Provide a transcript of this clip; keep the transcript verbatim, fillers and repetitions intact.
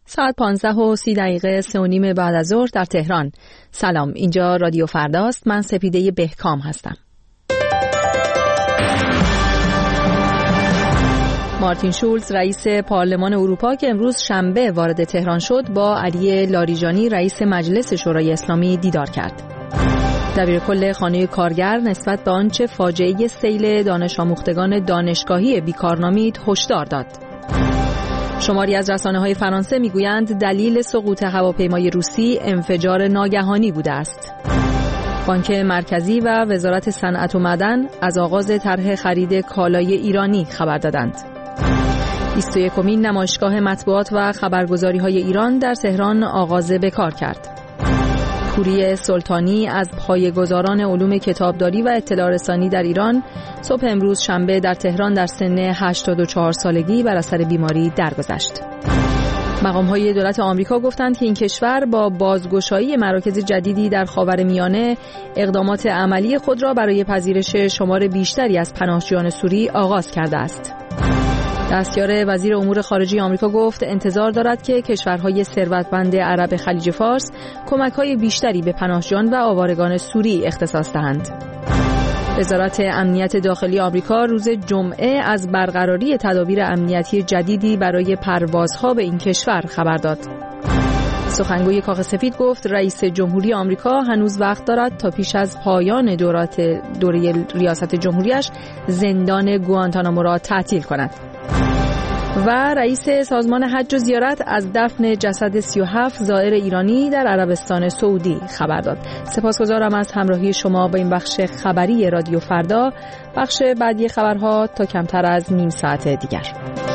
ساعت پانزده و سی دقیقه سه و نیم بعد از ظهر در تهران. سلام، اینجا رادیو فرداست. من سپیده بهکام هستم. مارتین شولز رئیس پارلمان اروپا که امروز شنبه وارد تهران شد با علی لاریجانی رئیس مجلس شورای اسلامی دیدار کرد. دبیرکل خانه کارگر نسبت به آنچه فاجعه سیل دانش آموختگان دانشگاهی بیکار نامید هشدار داد. شماری از رسانه‌های فرانسه میگویند دلیل سقوط هواپیمای روسی انفجار ناگهانی بوده است. بانک مرکزی و وزارت صنعت و معدن از آغاز طرح خرید کالای ایرانی خبر دادند. بیست و یکمین نمایشگاه مطبوعات و خبرگزاری‌های ایران در تهران آغاز به کار کرد. پوری سلطانی از پایه‌گذاران علوم کتابداری و اطلاع رسانی در ایران صبح امروز شنبه در تهران در سن هشتاد و چهار سالگی بر اثر بیماری درگذشت. مقام‌های دولت آمریکا گفتند که این کشور با بازگشایی مراکز جدیدی در خاورمیانه اقدامات عملی خود را برای پذیرش شمار بیشتری از پناهجویان سوری آغاز کرده است. دستیار وزیر امور خارجه آمریکا گفت انتظار دارد که کشورهای ثروتمند عرب خلیج فارس کمک‌های بیشتری به پناهجویان و آوارگان سوری اختصاص دهند. وزارت امنیت داخلی آمریکا روز جمعه از برقراری تدابیر امنیتی جدیدی برای پروازها به این کشور خبر داد. سخنگوی کاخ سفید گفت رئیس جمهوری آمریکا هنوز وقت دارد تا پیش از پایان دورات دوره ریاست جمهوریش زندان گوانتانامو را تعطیل کند. و رئیس سازمان حج و زیارت از دفن جسد سی و هفت زائر ایرانی در عربستان سعودی خبر داد. سپاسگزارم از همراهی شما با این بخش خبری رادیو فردا. بخش بعدی خبرها تا کمتر از نیم ساعت دیگر.